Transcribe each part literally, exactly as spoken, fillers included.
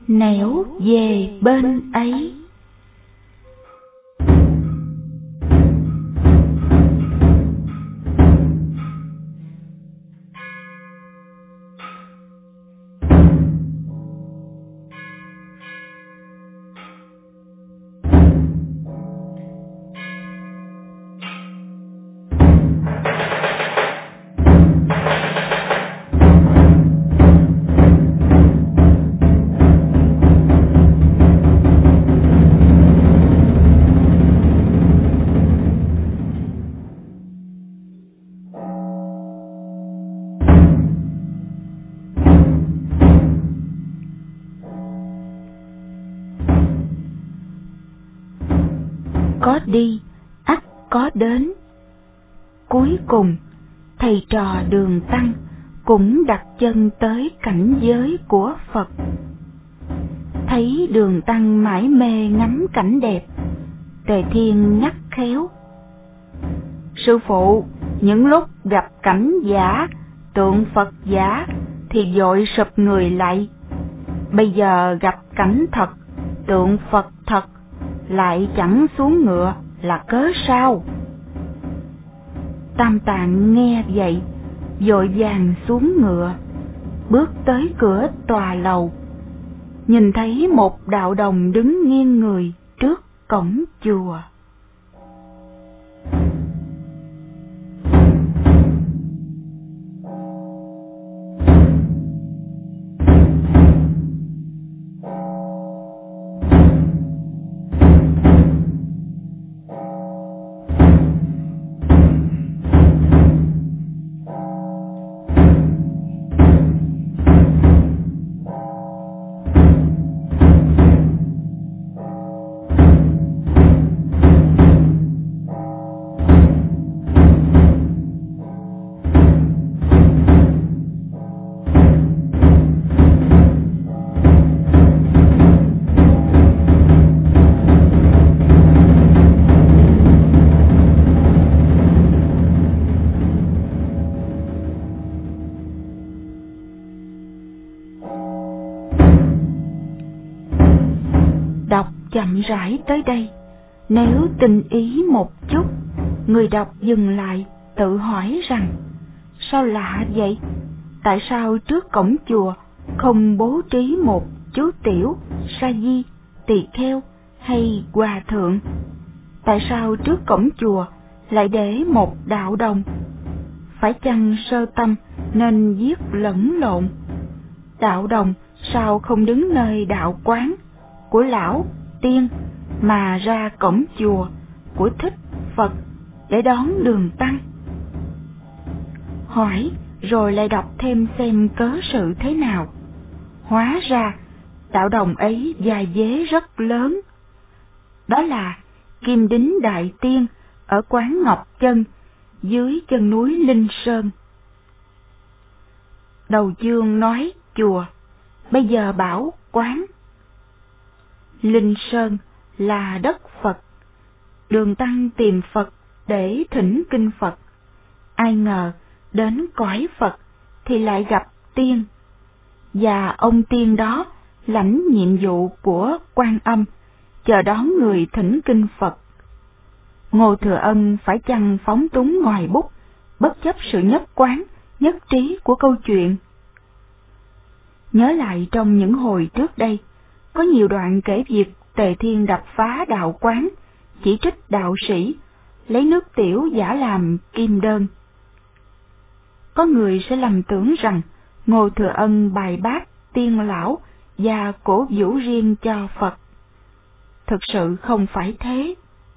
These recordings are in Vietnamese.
nẻo về bên ấy. Có đi, ắt có đến. Cuối cùng, thầy trò Đường Tăng cũng đặt chân tới cảnh giới của Phật. Thấy Đường Tăng mải mê ngắm cảnh đẹp, Tề Thiên nhắc khéo: Sư phụ, những lúc gặp cảnh giả, tượng Phật giả thì vội sụp người lại. Bây giờ gặp cảnh thật, tượng Phật thật, lại chẳng xuống ngựa là cớ sao? Tam Tạng nghe vậy, vội vàng xuống ngựa, bước tới cửa tòa lầu, nhìn thấy một đạo đồng đứng nghiêng người trước cổng chùa. Đọc chậm rãi tới đây, nếu tinh ý một chút, người đọc dừng lại tự hỏi rằng: sao lạ vậy? Tại sao trước cổng chùa không bố trí một chú tiểu, sa di, tỳ kheo hay hòa thượng? Tại sao trước cổng chùa lại để một đạo đồng? Phải chăng sơ tâm nên viết lẫn lộn? Đạo đồng sao không đứng nơi đạo quán của lão tiên mà ra cổng chùa của Thích Phật để đón Đường Tăng? Hỏi rồi lại đọc thêm xem cớ sự thế nào. Hóa ra đạo đồng ấy dài vế rất lớn. Đó là Kim Đính Đại Tiên ở quán Ngọc Chân dưới chân núi Linh Sơn. Đầu chương nói chùa, bây giờ bảo quán. Linh Sơn là đất Phật. Đường Tăng tìm Phật để thỉnh kinh Phật. Ai ngờ đến cõi Phật thì lại gặp tiên. Và ông tiên đó lãnh nhiệm vụ của Quan Âm, chờ đón người thỉnh kinh Phật. Ngô Thừa Ân phải chăng phóng túng ngoài bút, bất chấp sự nhất quán, nhất trí của câu chuyện? Nhớ lại trong những hồi trước đây, có nhiều đoạn kể việc Tề Thiên đập phá đạo quán, chỉ trích đạo sĩ, lấy nước tiểu giả làm kim đơn. Có người sẽ lầm tưởng rằng Ngô Thừa Ân bài bác tiên lão và cổ vũ riêng cho Phật. Thực sự không phải thế.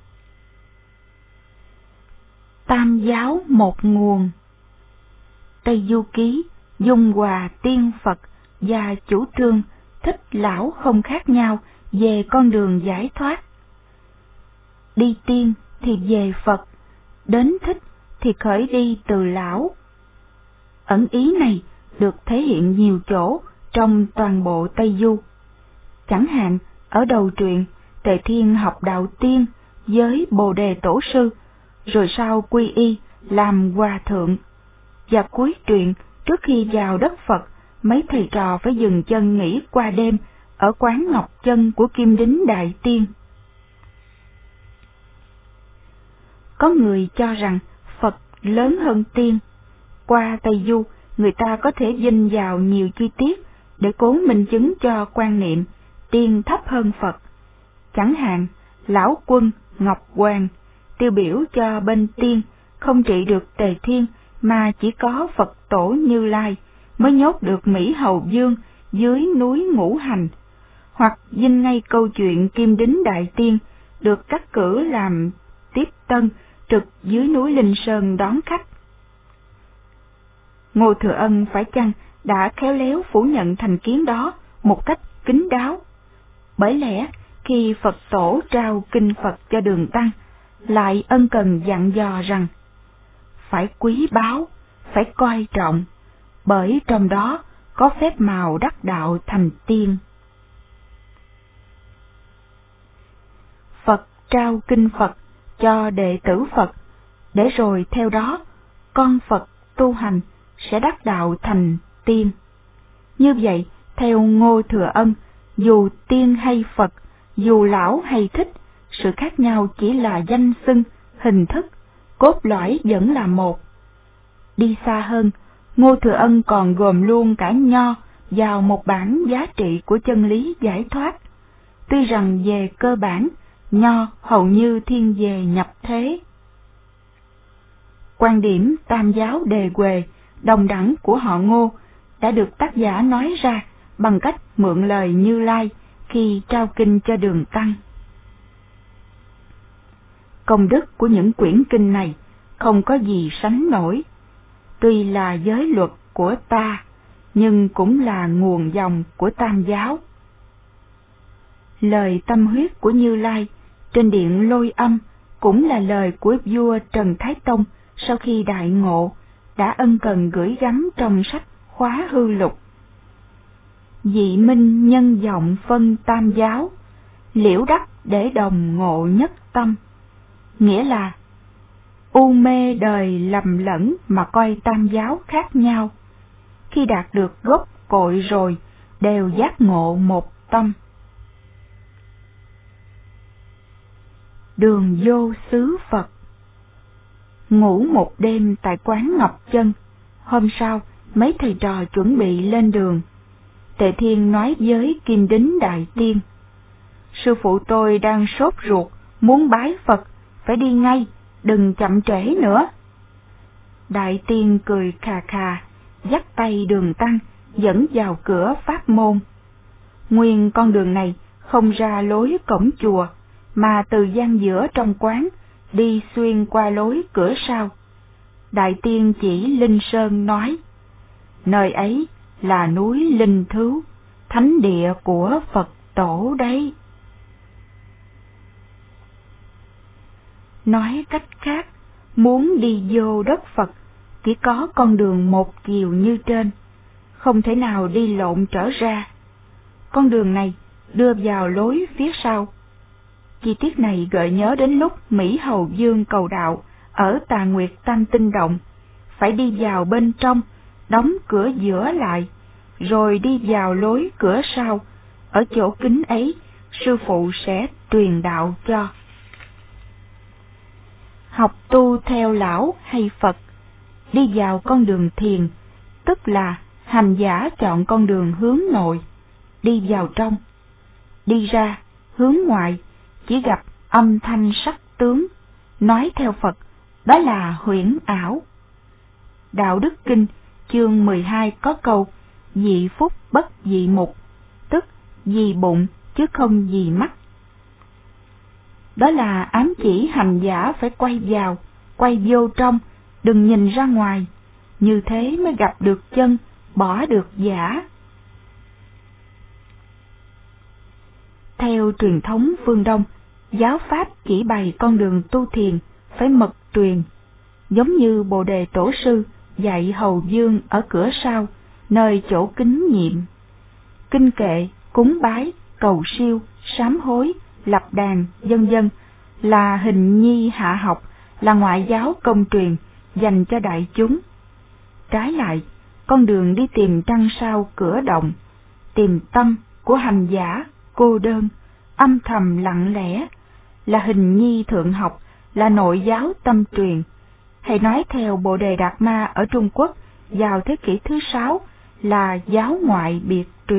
Tam giáo một nguồn. Tây Du Ký dung hòa tiên Phật và chủ trương Thích lão không khác nhau về con đường giải thoát. Đi tiên thì về Phật, đến Thích thì khởi đi từ lão. Ẩn ý này được thể hiện nhiều chỗ trong toàn bộ Tây Du. Chẳng hạn ở đầu truyện, Tề Thiên học đạo tiên với Bồ Đề Tổ sư, rồi sau quy y làm hòa thượng. Và cuối truyện, trước khi vào đất Phật, mấy thầy trò phải dừng chân nghỉ qua đêm ở quán Ngọc Chân của Kim Đính Đại Tiên. Có người cho rằng Phật lớn hơn tiên. Qua Tây Du, người ta có thể vin vào nhiều chi tiết để cố minh chứng cho quan niệm tiên thấp hơn Phật. Chẳng hạn, Lão Quân, Ngọc Hoàng tiêu biểu cho bên tiên không trị được Tề Thiên, mà chỉ có Phật tổ Như Lai mới nhốt được Mỹ Hầu Dương dưới núi Ngũ Hành. Hoặc vinh ngay câu chuyện Kim Đính Đại Tiên được cắt cử làm tiếp tân trực dưới núi Linh Sơn đón khách. Ngô Thừa Ân phải chăng đã khéo léo phủ nhận thành kiến đó một cách kín đáo? Bởi lẽ khi Phật tổ trao kinh Phật cho Đường Tăng, lại ân cần dặn dò rằng phải quý báu, phải coi trọng, bởi trong đó có phép màu đắc đạo thành tiên. Phật trao kinh Phật cho đệ tử Phật, để rồi theo đó con Phật tu hành sẽ đắc đạo thành tiên. Như vậy, theo Ngô Thừa Ân, dù tiên hay Phật, dù lão hay thích, sự khác nhau chỉ là danh xưng, hình thức, cốt lõi vẫn là một. Đi xa hơn, Ngô Thừa Ân còn gồm luôn cả nho vào một bản giá trị của chân lý giải thoát. Tuy rằng về cơ bản, nho hầu như thiên về nhập thế. Quan điểm tam giáo đề huề, đồng đẳng của họ Ngô đã được tác giả nói ra bằng cách mượn lời Như Lai khi trao kinh cho Đường Tăng. Công đức của những quyển kinh này không có gì sánh nổi. Tuy là giới luật của ta, nhưng cũng là nguồn dòng của tam giáo. Lời tâm huyết của Như Lai trên điện Lôi Âm cũng là lời của vua Trần Thái Tông sau khi đại ngộ, đã ân cần gửi gắm trong sách Khóa Hư Lục. Dị minh nhân vọng phân tam giáo, liễu đắc để đồng ngộ nhất tâm. Nghĩa là u mê đời lầm lẫn mà coi tam giáo khác nhau, khi đạt được gốc cội rồi đều giác ngộ một tâm. Đường vô xứ Phật. Ngủ một đêm tại quán Ngọc Chân, hôm sau mấy thầy trò chuẩn bị lên đường. Tề Thiên nói với Kim Đính Đại Tiên: sư phụ tôi đang sốt ruột muốn bái Phật, phải đi ngay, đừng chậm trễ nữa. Đại Tiên cười khà khà, dắt tay Đường Tăng dẫn vào cửa pháp môn. Nguyên con đường này không ra lối cổng chùa, mà từ gian giữa trong quán đi xuyên qua lối cửa sau. Đại Tiên chỉ Linh Sơn nói: nơi ấy là núi Linh Thứu, thánh địa của Phật tổ đấy. Nói cách khác, muốn đi vô đất Phật chỉ có con đường một chiều như trên, không thể nào đi lộn trở ra. Con đường này đưa vào lối phía sau. Chi tiết này gợi nhớ đến lúc Mỹ Hầu Dương cầu đạo ở Tà Nguyệt Tam Tinh Động, phải đi vào bên trong, đóng cửa giữa lại, rồi đi vào lối cửa sau. Ở chỗ kín ấy, sư phụ sẽ truyền đạo cho. Học tu theo lão hay Phật, đi vào con đường thiền, tức là hành giả chọn con đường hướng nội, đi vào trong. Đi ra, hướng ngoại, chỉ gặp âm thanh sắc tướng, nói theo Phật, đó là huyễn ảo. Đạo Đức Kinh chương mười hai có câu dị phúc bất dị mục, tức dị bụng chứ không dị mắt. Đó là ám chỉ hành giả phải quay vào, quay vô trong, đừng nhìn ra ngoài, như thế mới gặp được chân, bỏ được giả. Theo truyền thống phương Đông, giáo pháp chỉ bày con đường tu thiền phải mật truyền, giống như Bồ Đề Tổ sư dạy Hầu Dương ở cửa sau, nơi chỗ kính nhiệm. Kinh kệ, cúng bái, cầu siêu, sám hối, lập đàn, vân vân là hình nhi hạ học, là ngoại giáo công truyền dành cho đại chúng. Trái lại, con đường đi tìm trăng sao cửa động, tìm tâm của hành giả cô đơn, âm thầm lặng lẽ, là hình nhi thượng học, là nội giáo tâm truyền. Hay nói theo Bồ Đề Đạt Ma ở Trung Quốc vào thế kỷ thứ sáu là giáo ngoại biệt truyền.